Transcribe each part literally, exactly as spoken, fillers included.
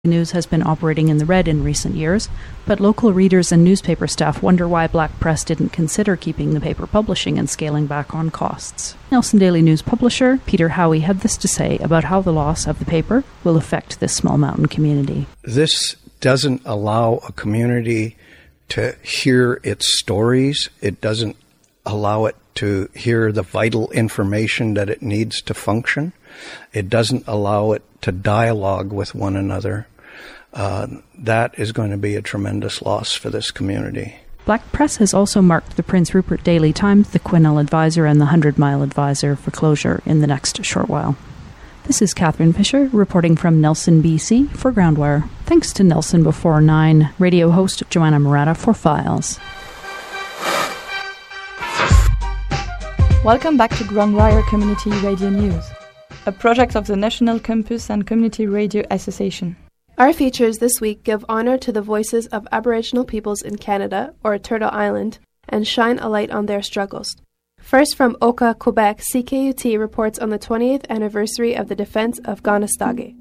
News has been operating in the red in recent years, but local readers and newspaper staff wonder why Black Press didn't consider keeping the paper publishing and scaling back on costs. Nelson Daily News publisher Peter Howie had this to say about how the loss of the paper will affect this small mountain community. This doesn't allow a community to hear its stories. It doesn't allow it to hear the vital information that it needs to function. It doesn't allow it to dialogue with one another. Uh, that is going to be a tremendous loss for this community. Black Press has also marked the Prince Rupert Daily Times, the Quesnel Advisor, and the Hundred Mile Advisor for closure in the next short while. This is Catherine Fisher reporting from Nelson, B C for Groundwire. Thanks to Nelson Before Nine radio host Joanna Murata for Files. Welcome back to Groundwire Community Radio News, a project of the National Campus and Community Radio Association. Our features this week give honor to the voices of Aboriginal peoples in Canada, or Turtle Island, and shine a light on their struggles. First from Oka, Quebec, C K U T reports on the twentieth anniversary of the defense of Kanesatake.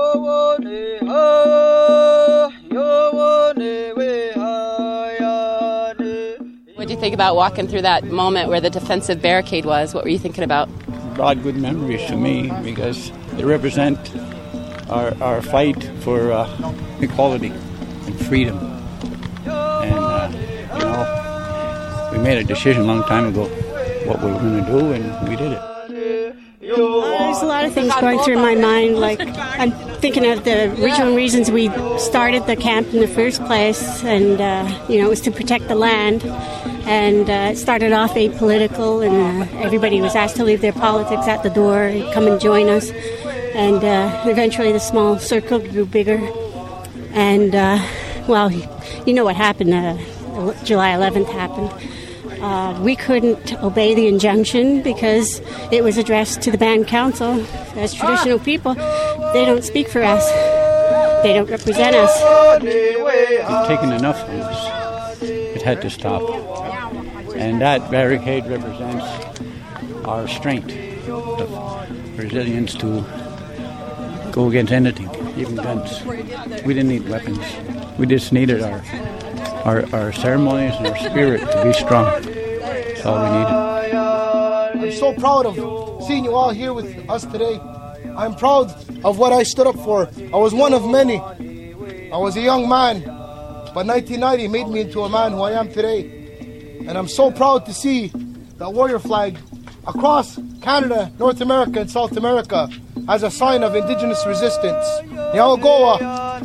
What did you think about walking through that moment where the defensive barricade was? What were you thinking about? Brought good memories to me because they represent our our fight for uh, equality and freedom. And, uh, you know, we made a decision a long time ago what we were going to do, and we did it. There's a lot of things going through my mind. Like, I'm thinking of the original reasons we started the camp in the first place, and, uh, you know, it was to protect the land. And uh, it started off apolitical, and uh, everybody was asked to leave their politics at the door, come and join us. And uh, eventually the small circle grew bigger. And, uh, well, you know what happened. Uh, July eleventh happened. Uh, we couldn't obey the injunction because it was addressed to the band council. As traditional people, they don't speak for us. They don't represent us. We've taken enough from us. It had to stop. And that barricade represents our strength, of resilience to go against anything, even guns. We didn't need weapons. We just needed our our, our ceremonies and our spirit to be strong. That's all we needed. I'm so proud of seeing you all here with us today. I'm proud of what I stood up for. I was one of many. I was a young man, but nineteen ninety made me into a man who I am today. And I'm so proud to see the warrior flag across Canada, North America, and South America as a sign of Indigenous resistance. Yaogoa.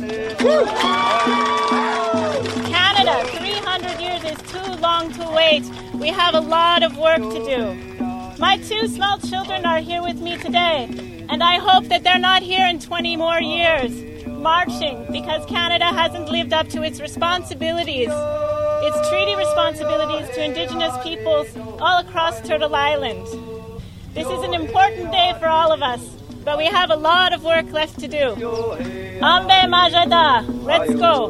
Canada, three hundred years is too long to wait. We have a lot of work to do. My two small children are here with me today, and I hope that they're not here in twenty more years, marching because Canada hasn't lived up to its responsibilities. Its treaty responsibilities to Indigenous peoples all across Turtle Island. This is an important day for all of us, but we have a lot of work left to do. Ambe Majada, let's go.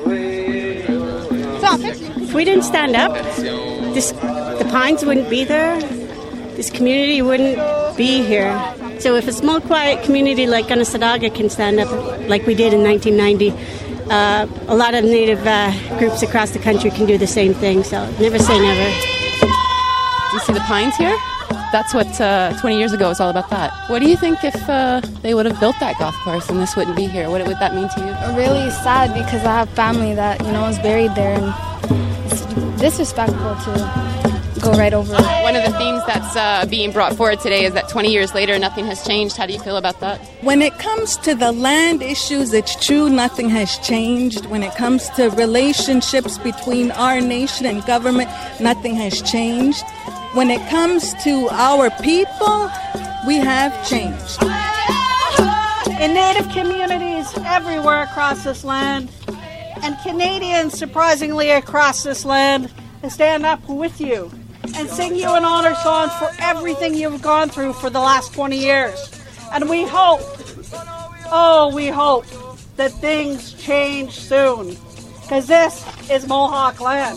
If we didn't stand up, this, the Pines wouldn't be there. This community wouldn't be here. So if a small, quiet community like Kanesatake can stand up like we did in nineteen ninety, Uh, a lot of Native uh, groups across the country can do the same thing, so never say never. Do you see the pines here? That's what uh, twenty years ago was all about that. What do you think if uh, they would have built that golf course and this wouldn't be here? What would that mean to you? Really sad because I have family that, you know, is buried there, and it's disrespectful to go right over it. One of the themes that's uh, being brought forward today is that twenty years later, nothing has changed. How do you feel about that? When it comes to the land issues, it's true, nothing has changed. When it comes to relationships between our nation and government, nothing has changed. When it comes to our people, we have changed. In Native communities everywhere across this land, and Canadians surprisingly across this land, stand up with you and sing you an honor song for everything you've gone through for the last twenty years. And we hope, oh, we hope that things change soon, because this is Mohawk land.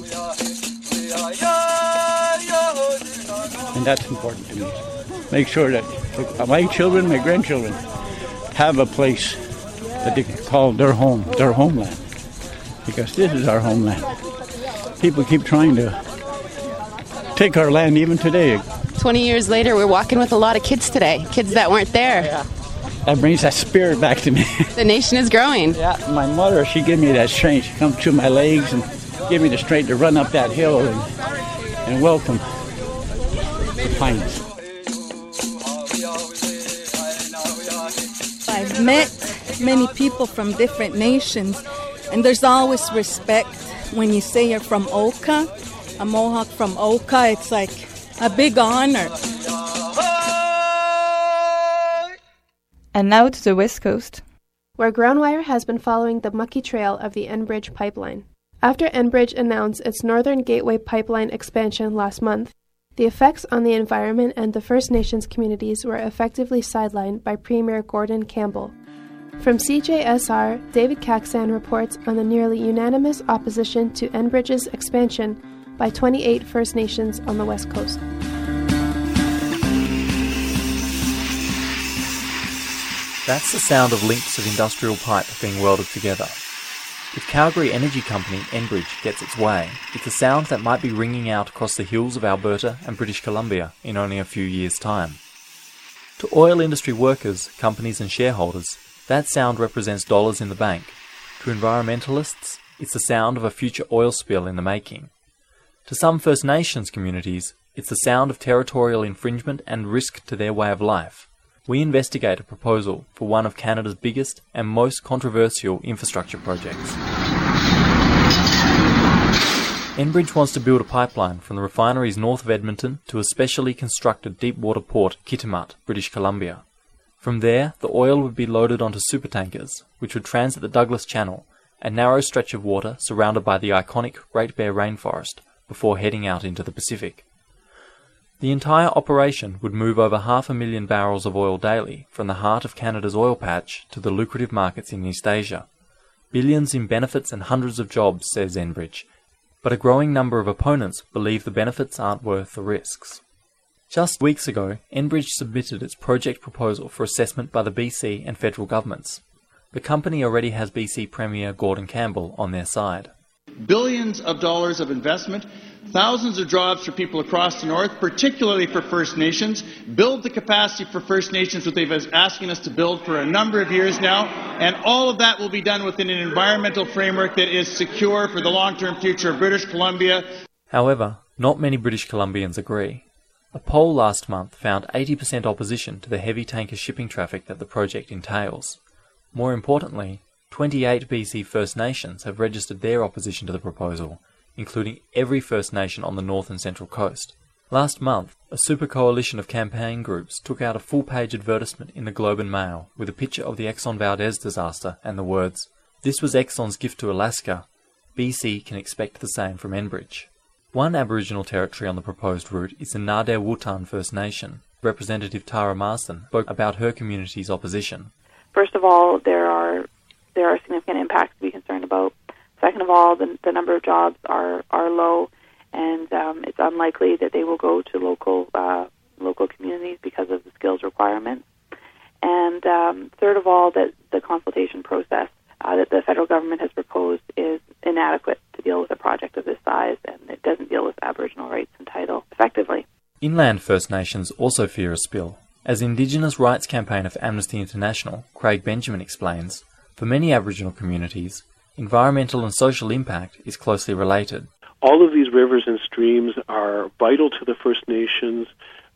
And that's important to me. Make sure that my children, my grandchildren, have a place that they call their home, their homeland. Because this is our homeland. People keep trying to take our land even today. twenty years later, we're walking with a lot of kids today, kids that weren't there. Yeah. That brings that spirit back to me. The nation is growing. Yeah, my mother, she gave me that strength. She come through my legs and gave me the strength to run up that hill and, and welcome the pines. I've met many people from different nations, and there's always respect when you say you're from Oka, a Mohawk from Oka. It's like a big honor. And now to the west coast, where Groundwire has been following the mucky trail of the Enbridge pipeline. After Enbridge announced its Northern Gateway pipeline expansion last month, the effects on the environment and the First Nations communities were effectively sidelined by Premier Gordon Campbell. From C J S R, David Caxan reports on the nearly unanimous opposition to Enbridge's expansion by twenty-eight First Nations on the west coast. That's the sound of links of industrial pipe being welded together. If Calgary energy company Enbridge gets its way, it's a sound that might be ringing out across the hills of Alberta and British Columbia in only a few years' time. To oil industry workers, companies and shareholders, that sound represents dollars in the bank. To environmentalists, it's the sound of a future oil spill in the making. To some First Nations communities, it's the sound of territorial infringement and risk to their way of life. We investigate a proposal for one of Canada's biggest and most controversial infrastructure projects. Enbridge wants to build a pipeline from the refineries north of Edmonton to a specially constructed deep-water port, Kitimat, British Columbia. From there, the oil would be loaded onto supertankers, which would transit the Douglas Channel, a narrow stretch of water surrounded by the iconic Great Bear Rainforest, before heading out into the Pacific. The entire operation would move over half a million barrels of oil daily from the heart of Canada's oil patch to the lucrative markets in East Asia. Billions in benefits and hundreds of jobs, says Enbridge, but a growing number of opponents believe the benefits aren't worth the risks. Just weeks ago, Enbridge submitted its project proposal for assessment by the B C and federal governments. The company already has B C Premier Gordon Campbell on their side. Billions of dollars of investment, thousands of jobs for people across the north, particularly for First Nations, build the capacity for First Nations that they've been asking us to build for a number of years now, and all of that will be done within an environmental framework that is secure for the long-term future of British Columbia. However, not many British Columbians agree. A poll last month found eighty percent opposition to the heavy tanker shipping traffic that the project entails. More importantly, twenty-eight B C First Nations have registered their opposition to the proposal, including every First Nation on the north and central coast. Last month, a super coalition of campaign groups took out a full-page advertisement in the Globe and Mail with a picture of the Exxon Valdez disaster and the words, "This was Exxon's gift to Alaska. B C can expect the same from Enbridge." One Aboriginal territory on the proposed route is the Ngar-Wutan First Nation. Representative Tara Marsden spoke about her community's opposition. First of all, there are there are significant impacts to be concerned about. Second of all, the, the number of jobs are, are low, and um, it's unlikely that they will go to local uh, local communities because of the skills requirements. And um, third of all, that the consultation process uh, that the federal government has proposed is inadequate to deal with a project of this size, and it doesn't deal with Aboriginal rights and title effectively. Inland First Nations also fear a spill. As Indigenous rights campaigner for Amnesty International, Craig Benjamin explains, for many Aboriginal communities, environmental and social impact is closely related. All of these rivers and streams are vital to the First Nations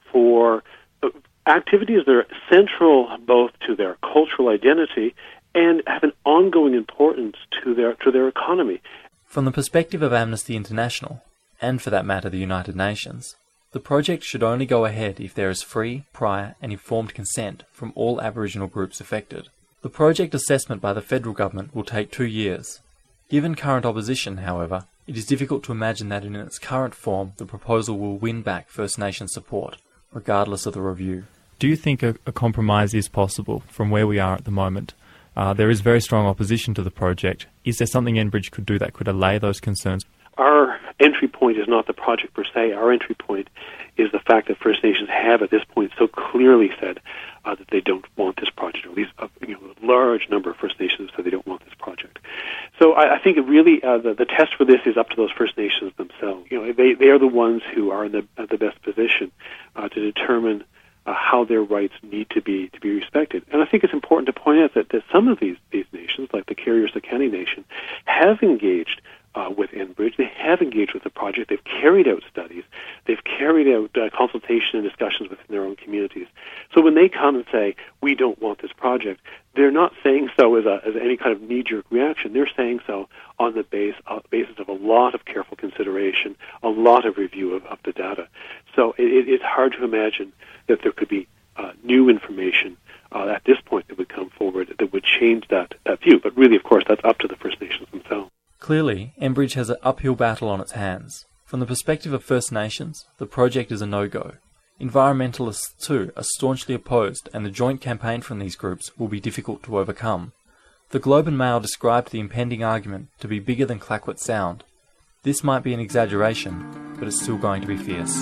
for activities that are central both to their cultural identity and have an ongoing importance to their to their economy. From the perspective of Amnesty International, and for that matter the United Nations, the project should only go ahead if there is free, prior and informed consent from all Aboriginal groups affected. The project assessment by the federal government will take two years. Given current opposition, however, it is difficult to imagine that in its current form the proposal will win back First Nations support, regardless of the review. Do you think a, a compromise is possible from where we are at the moment? Uh, there is very strong opposition to the project. Is there something Enbridge could do that could allay those concerns? our entry point is not the project per se. Our entry point is the fact that First Nations have, at this point, so clearly said uh, that they don't want this project, or at least uh, you know, a large number of First Nations said they don't want this project. So I, I think it really uh, the, the test for this is up to those First Nations themselves. You know, they they are the ones who are in the uh, the best position uh, to determine uh, how their rights need to be to be respected. And I think it's important to point out that, that some of these these nations, like the Carrier-Secani Nation, have engaged Uh, with Enbridge. They have engaged with the project. They've carried out studies. They've carried out uh, consultation and discussions within their own communities. So when they come and say, we don't want this project, they're not saying so as, a, as any kind of knee-jerk reaction. They're saying so on the base, uh, basis of a lot of careful consideration, a lot of review of, of the data. So it, it, it's hard to imagine that there could be uh, new information uh, at this point that would come forward that would change that, that view. But really, of course, that's up to the First Nations themselves. Clearly, Enbridge has an uphill battle on its hands. From the perspective of First Nations, the project is a no-go. Environmentalists, too, are staunchly opposed, and the joint campaign from these groups will be difficult to overcome. The Globe and Mail described the impending argument to be bigger than Clayoquot Sound. This might be an exaggeration, but it's still going to be fierce.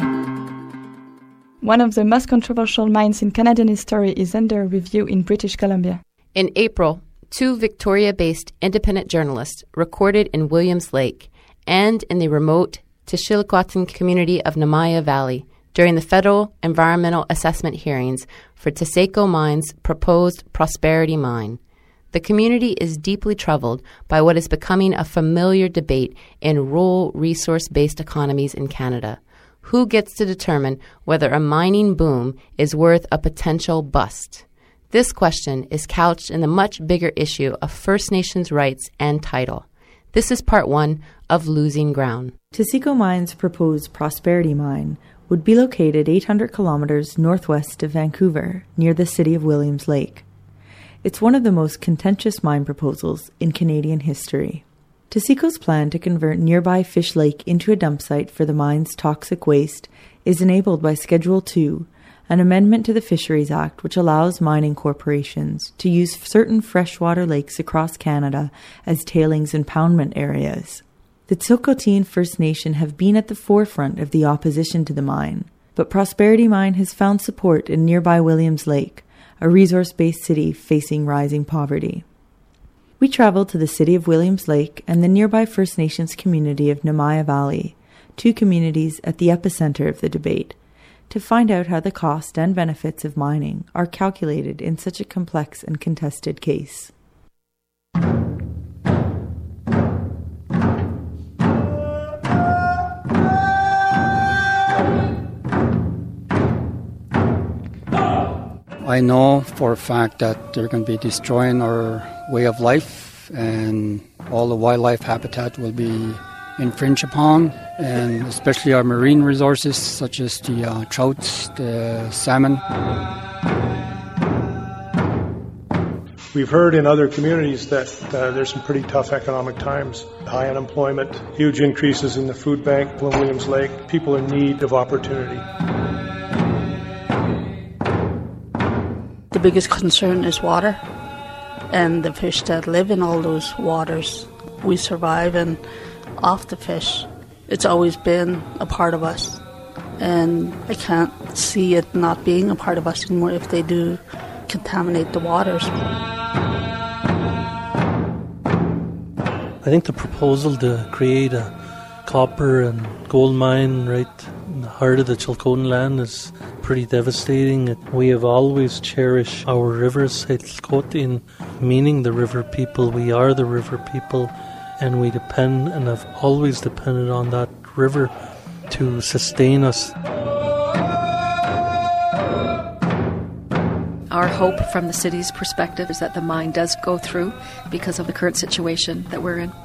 One of the most controversial mines in Canadian history is under review in British Columbia. In April, two Victoria-based independent journalists recorded in Williams Lake and in the remote Tishilquatan community of Namaya Valley during the federal environmental assessment hearings for Taseko Mine's proposed Prosperity Mine. The community is deeply troubled by what is becoming a familiar debate in rural resource-based economies in Canada. Who gets to determine whether a mining boom is worth a potential bust? This question is couched in the much bigger issue of First Nations rights and title. This is part one of Losing Ground. Taseko Mine's proposed Prosperity Mine would be located eight hundred kilometers northwest of Vancouver, near the city of Williams Lake. It's one of the most contentious mine proposals in Canadian history. Taseko's plan to convert nearby Fish Lake into a dump site for the mine's toxic waste is enabled by Schedule two, an amendment to the Fisheries Act which allows mining corporations to use certain freshwater lakes across Canada as tailings impoundment areas. The Tsilhqot'in First Nation have been at the forefront of the opposition to the mine, but Prosperity Mine has found support in nearby Williams Lake, a resource-based city facing rising poverty. We traveled to the city of Williams Lake and the nearby First Nations community of Namaya Valley, two communities at the epicenter of the debate, to find out how the cost and benefits of mining are calculated in such a complex and contested case. I know for a fact that they're going to be destroying our way of life, and all the wildlife habitat will be infringed upon, and especially our marine resources such as the uh, trouts, the salmon. We've heard in other communities that uh, there's some pretty tough economic times. High unemployment, huge increases in the food bank in Williams Lake, people in need of opportunity. The biggest concern is water and the fish that live in all those waters. We survive and off the fish. It's always been a part of us, and I can't see it not being a part of us anymore if they do contaminate the waters. I think the proposal to create a copper and gold mine right in the heart of the Chilcotin land is pretty devastating. We have always cherished our rivers, Chilcotin, meaning the river people. We are the river people, and we depend and have always depended on that river to sustain us. Our hope from the city's perspective is that the mine does go through because of the current situation that we're in.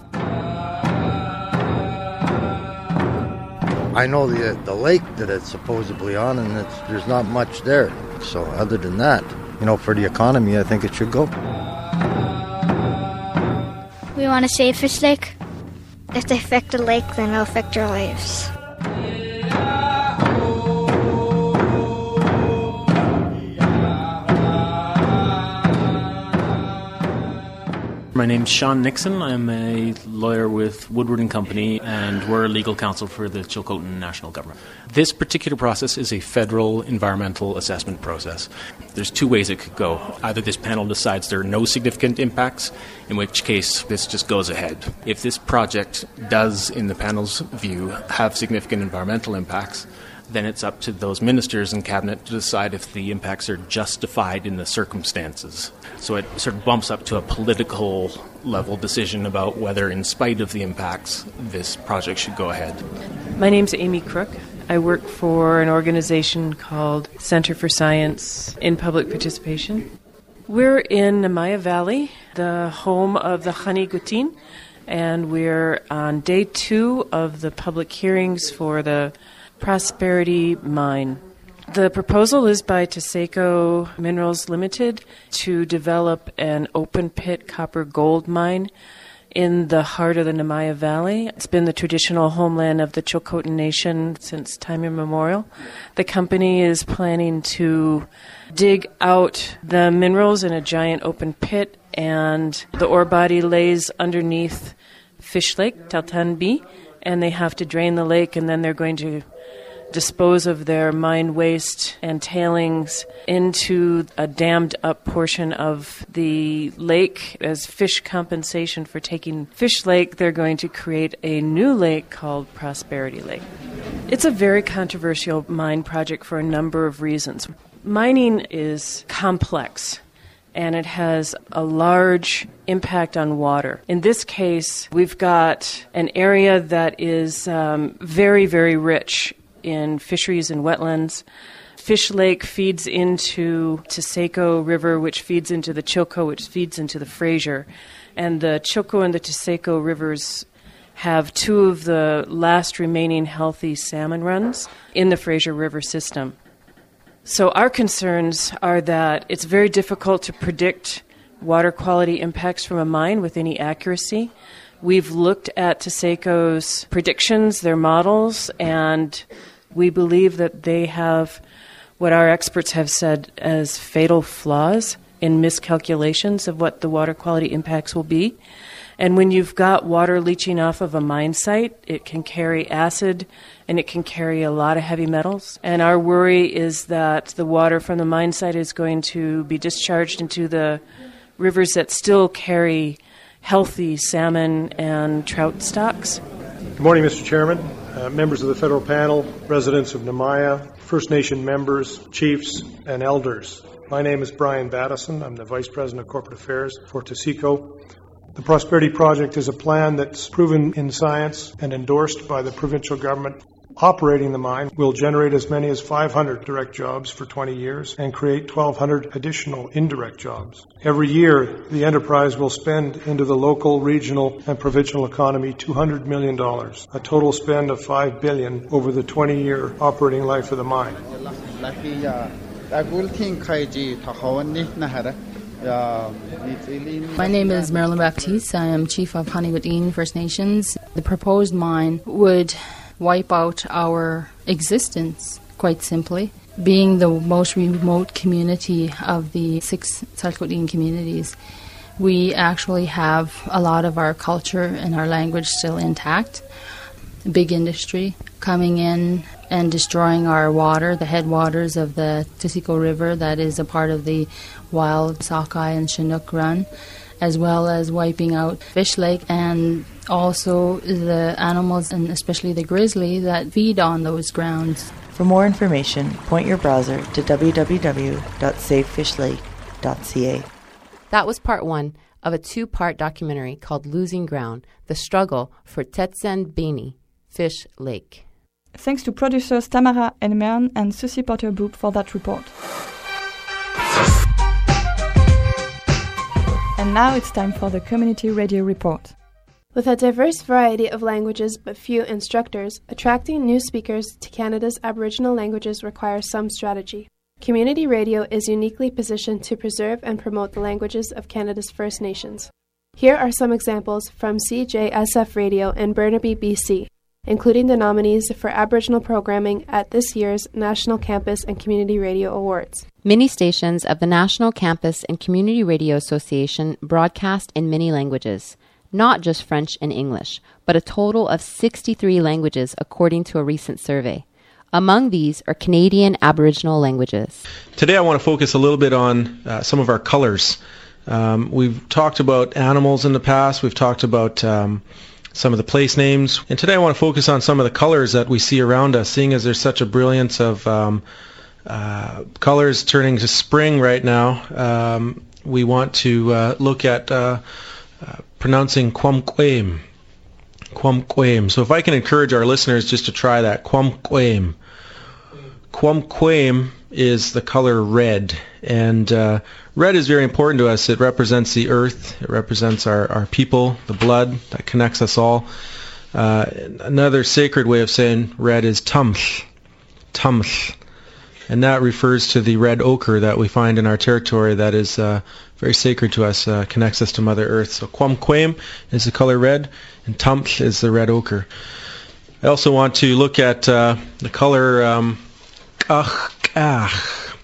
I know the the lake that it's supposedly on, and it's, there's not much there. So other than that, you know, for the economy, I think it should go. We want to save Fish Lake. If they affect the lake, then it'll affect our lives. My name's Sean Nixon. I'm a lawyer with Woodward and Company, and we're legal counsel for the Chilcotin National Government. This particular process is a federal environmental assessment process. There's two ways it could go. Either this panel decides there are no significant impacts, in which case this just goes ahead. If this project does, in the panel's view, have significant environmental impacts, then it's up to those ministers and cabinet to decide if the impacts are justified in the circumstances. So it sort of bumps up to a political level decision about whether, in spite of the impacts, this project should go ahead. My name's Amy Crook. I work for an organization called Center for Science in Public Participation. We're in Namaya Valley, the home of the Hanigutin, and we're on day two of the public hearings for the Prosperity Mine. The proposal is by Taseko Minerals Limited to develop an open-pit copper gold mine in the heart of the Namaya Valley. It's been the traditional homeland of the Chilcotin Nation since time immemorial. The company is planning to dig out the minerals in a giant open pit, and the ore body lays underneath Fish Lake, Taltanbi, and they have to drain the lake, and then they're going to dispose of their mine waste and tailings into a dammed up portion of the lake as fish compensation for taking Fish Lake. They're going to create a new lake called Prosperity Lake. It's a very controversial mine project for a number of reasons. Mining is complex, and it has a large impact on water. In this case, we've got an area that is um, very, very rich in fisheries and wetlands. Fish Lake feeds into Taseko River, which feeds into the Chilco, which feeds into the Fraser. And the Chilco and the Taseko rivers have two of the last remaining healthy salmon runs in the Fraser River system. So our concerns are that it's very difficult to predict water quality impacts from a mine with any accuracy. We've looked at Taseko's predictions, their models, and we believe that they have what our experts have said as fatal flaws in miscalculations of what the water quality impacts will be. And when you've got water leaching off of a mine site, it can carry acid and it can carry a lot of heavy metals. And our worry is that the water from the mine site is going to be discharged into the rivers that still carry healthy salmon and trout stocks. Good morning, Mister Chairman, uh, members of the federal panel, residents of Namaya, First Nation members, chiefs, and elders. My name is Brian Battison. I'm the Vice President of Corporate Affairs for Taseko. The Prosperity Project is a plan that's proven in science and endorsed by the provincial government. Operating the mine will generate as many as five hundred direct jobs for twenty years and create twelve hundred additional indirect jobs. Every year, the enterprise will spend into the local, regional, and provincial economy two hundred million dollars, a total spend of five billion dollars over the twenty-year operating life of the mine. My name is Marilyn Baptiste. I am Chief of Hanigutin First Nations. The proposed mine would wipe out our existence, quite simply. Being the most remote community of the six Chilcotin communities, we actually have a lot of our culture and our language still intact. Big industry coming in and destroying our water, the headwaters of the Taseko River that is a part of the wild Sockeye and Chinook Run, as well as wiping out Fish Lake and also the animals, and especially the grizzly, that feed on those grounds. For more information, point your browser to w w w dot save fish lake dot c a. That was part one of a two-part documentary called Losing Ground, The Struggle for Tetsenbeni, Fish Lake. Thanks to producers Tamara Enmern and Susie Potter-Boop for that report. And now it's time for the Community Radio Report. With a diverse variety of languages but few instructors, attracting new speakers to Canada's Aboriginal languages requires some strategy. Community radio is uniquely positioned to preserve and promote the languages of Canada's First Nations. Here are some examples from C J S F Radio in Burnaby, B C. including the nominees for Aboriginal programming at this year's National Campus and Community Radio Awards. Many stations of the National Campus and Community Radio Association broadcast in many languages, not just French and English, but a total of sixty-three languages according to a recent survey. Among these are Canadian Aboriginal languages. Today I want to focus a little bit on uh, some of our colors. Um, we've talked about animals in the past, we've talked about um, some of the place names, and today I want to focus on some of the colors that we see around us, seeing as there's such a brilliance of um, uh, colors turning to spring right now. Um, we want to uh, look at uh, uh, pronouncing Quamquame. Quamquame. So if I can encourage our listeners just to try that. Quamquame. Quamquame is the color red, and uh, red is very important to us. It represents the earth, it represents our, our people, the blood that connects us all. Uh, another sacred way of saying red is tumth, tumth, and that refers to the red ochre that we find in our territory that is uh, very sacred to us, uh, connects us to Mother Earth. So Quamquame is the color red, and tumth is the red ochre. I also want to look at uh, the color um, Kach,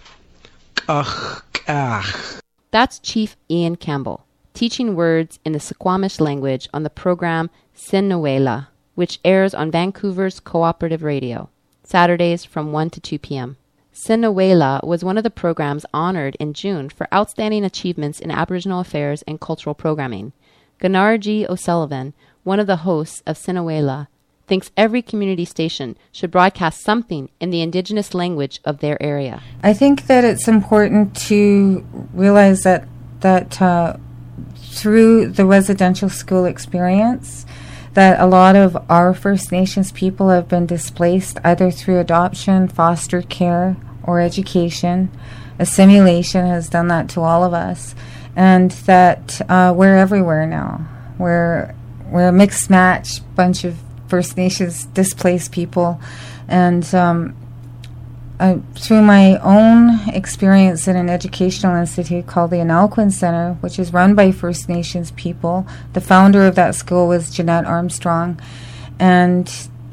Kach. That's Chief Ian Campbell, teaching words in the Suquamish language on the program Sinawela, which airs on Vancouver's Cooperative Radio, Saturdays from one to two p.m. Sinawela was one of the programs honored in June for outstanding achievements in Aboriginal affairs and cultural programming. Gunnar O'Sullivan, one of the hosts of Sinawela, thinks every community station should broadcast something in the Indigenous language of their area. I think that it's important to realize that that uh, through the residential school experience, that a lot of our First Nations people have been displaced either through adoption, foster care, or education. Assimilation has done that to all of us, and that uh, we're everywhere now. We're we're a mixed match bunch of First Nations displaced people, and um, uh, through my own experience in an educational institute called the Analquin Center, which is run by First Nations people, the founder of that school was Jeanette Armstrong, and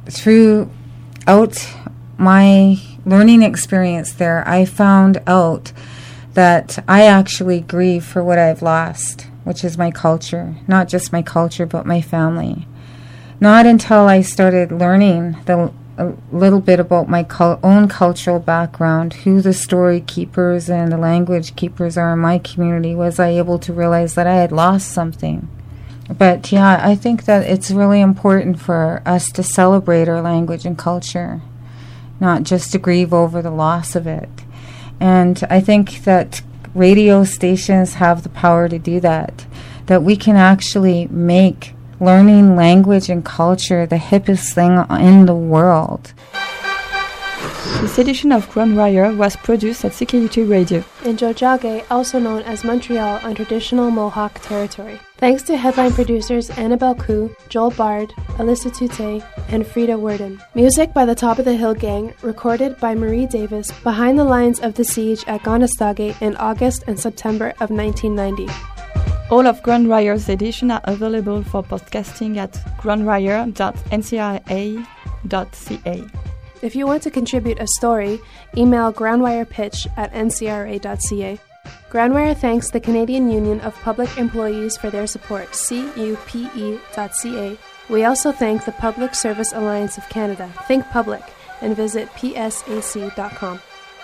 throughout my learning experience there, I found out that I actually grieve for what I've lost, which is my culture, not just my culture, but my family. Not until I started learning the, a little bit about my cul- own cultural background, who the story keepers and the language keepers are in my community, was I able to realize that I had lost something. But yeah, I think that it's really important for us to celebrate our language and culture, not just to grieve over the loss of it. And I think that radio stations have the power to do that, that we can actually make learning language and culture the hippest thing in the world. This edition of Grand Rire was produced at C K U T Radio in Tiohtià:ke, also known as Montreal on traditional Mohawk territory. Thanks to headline producers Annabelle Koo, Joel Bard, Alyssa Tute, and Frida Worden. Music by the Top of the Hill Gang, recorded by Marie Davis behind the lines of the siege at Conestoga in August and September of nineteen ninety. All of Grand Rire's editions are available for podcasting at grand rire dot n c r a dot c a. If you want to contribute a story, email groundwirepitch at n c r a dot c a. Groundwire thanks the Canadian Union of Public Employees for their support, c u p e dot c a. We also thank the Public Service Alliance of Canada, Think Public, and visit p s a c dot com.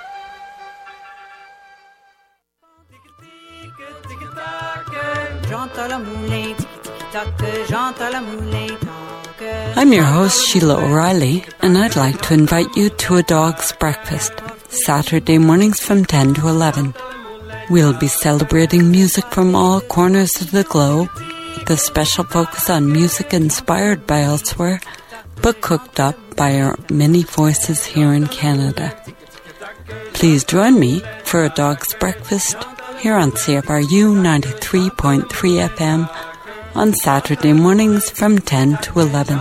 I'm your host, Sheila O'Reilly, and I'd like to invite you to A Dog's Breakfast, Saturday mornings from ten to eleven. We'll be celebrating music from all corners of the globe, with a special focus on music inspired by elsewhere, but cooked up by our many voices here in Canada. Please join me for A Dog's Breakfast here on C F R U ninety-three point three F M on Saturday mornings from ten to eleven.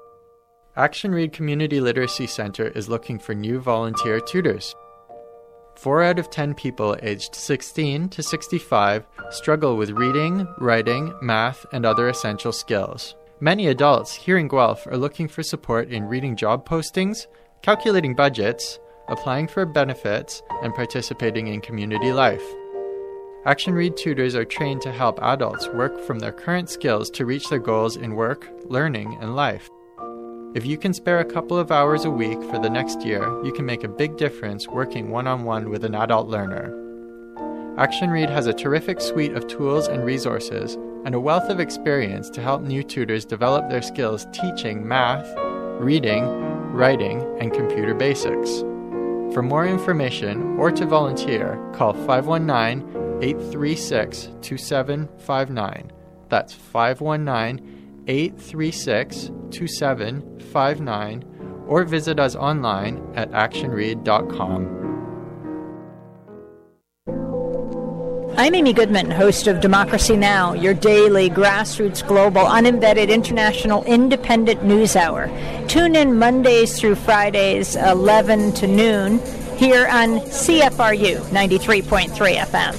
Action Read Community Literacy Centre is looking for new volunteer tutors. Four out of ten people aged sixteen to sixty-five struggle with reading, writing, math, and other essential skills. Many adults here in Guelph are looking for support in reading job postings, calculating budgets, applying for benefits, and participating in community life. Action Read tutors are trained to help adults work from their current skills to reach their goals in work, learning, and life. If you can spare a couple of hours a week for the next year, you can make a big difference working one-on-one with an adult learner. Action Read has a terrific suite of tools and resources and a wealth of experience to help new tutors develop their skills teaching math, reading, writing, and computer basics. For more information or to volunteer, call five one nine, eight three six, two seven five nine. That's five one nine, eight three six, two seven five nine, or visit us online at action read dot com. I'm Amy Goodman, host of Democracy Now!, your daily grassroots, global, unembedded, international, independent news hour. Tune in Mondays through Fridays, eleven to noon, here on C F R U ninety-three point three F M.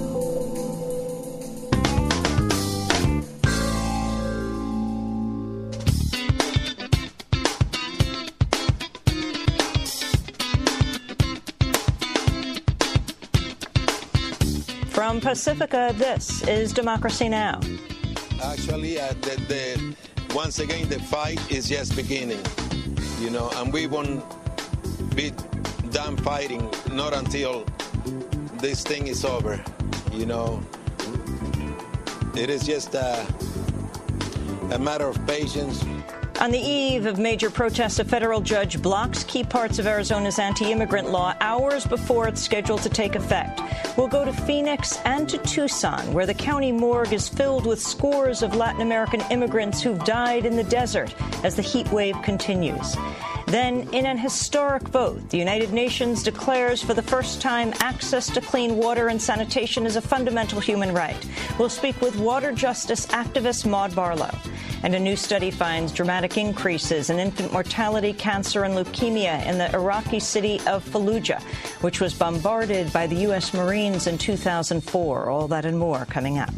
From Pacifica, this is Democracy Now! Actually, uh, the, the, once again, the fight is just beginning, you know, and we won't be done fighting not until this thing is over, you know. It is just a, a matter of patience. On the eve of major protests, a federal judge blocks key parts of Arizona's anti-immigrant law hours before it's scheduled to take effect. We'll go to Phoenix and to Tucson, where the county morgue is filled with scores of Latin American immigrants who've died in the desert as the heat wave continues. Then, in an historic vote, the United Nations declares for the first time access to clean water and sanitation is a fundamental human right. We'll speak with water justice activist Maud Barlow. And a new study finds dramatic increases in infant mortality, cancer, and leukemia in the Iraqi city of Fallujah, which was bombarded by the U S Marines in two thousand four. All that and more coming up.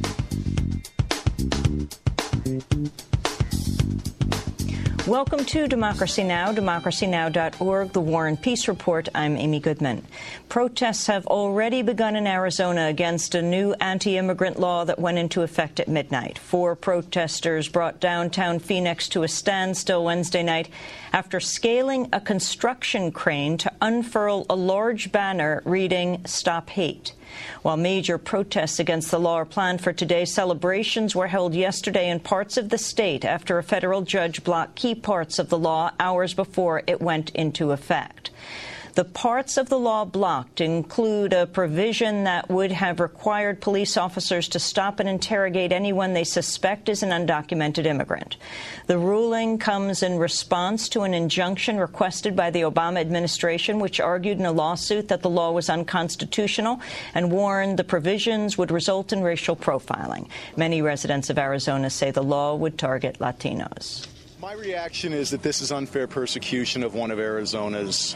Welcome to Democracy Now!, democracy now dot org, the War and Peace Report. I'm Amy Goodman. Protests have already begun in Arizona against a new anti-immigrant law that went into effect at midnight. Four protesters brought downtown Phoenix to a standstill Wednesday night after scaling a construction crane to unfurl a large banner reading, "Stop Hate." While major protests against the law are planned for today, celebrations were held yesterday in parts of the state after a federal judge blocked key parts of the law hours before it went into effect. The parts of the law blocked include a provision that would have required police officers to stop and interrogate anyone they suspect is an undocumented immigrant. The ruling comes in response to an injunction requested by the Obama administration, which argued in a lawsuit that the law was unconstitutional and warned the provisions would result in racial profiling. Many residents of Arizona say the law would target Latinos. My reaction is that this is unfair persecution of one of Arizona's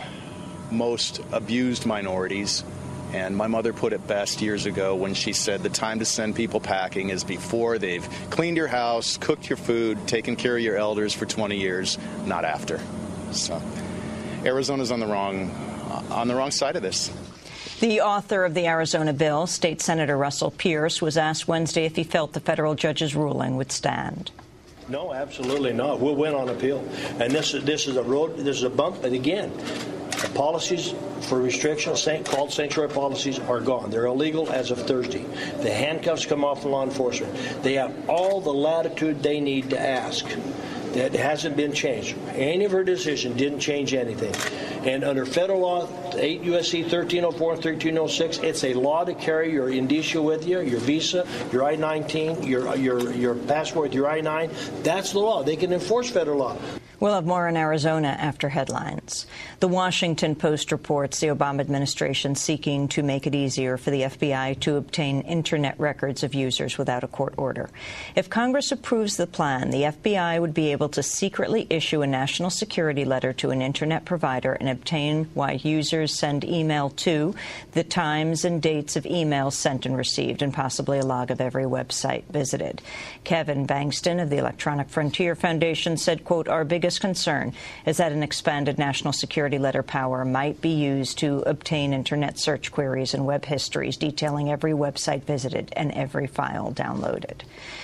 most abused minorities, and my mother put it best years ago when she said the time to send people packing is before they've cleaned your house, cooked your food, taken care of your elders for twenty years, not after. So Arizona's on the wrong on the wrong side of this. The author of the Arizona bill, State Senator Russell Pierce, was asked Wednesday if he felt the federal judge's ruling would stand. No, absolutely not. We'll win on appeal, and this is this is a road. This is a bump. But again, the policies for restrictions, called sanctuary policies, are gone. They're illegal as of Thursday. The handcuffs come off the law enforcement. They have all the latitude they need to ask. That hasn't been changed. Any of her decision didn't change anything. And under federal law, eight U S C thirteen oh four and thirteen oh six, it's a law to carry your indicia with you, your visa, your I nineteen, your your your passport, your I nine. That's the law. They can enforce federal law. We'll have more in Arizona after headlines. The Washington Post reports the Obama administration seeking to make it easier for the F B I to obtain Internet records of users without a court order. If Congress approves the plan, the F B I would be able to secretly issue a national security letter to an Internet provider and obtain why users send email to, the times and dates of emails sent and received, and possibly a log of every website visited. Kevin Bankston of the Electronic Frontier Foundation said, quote, "Our biggest concern is that an expanded national security letter power might be used to obtain Internet search queries and web histories detailing every website visited and every file downloaded."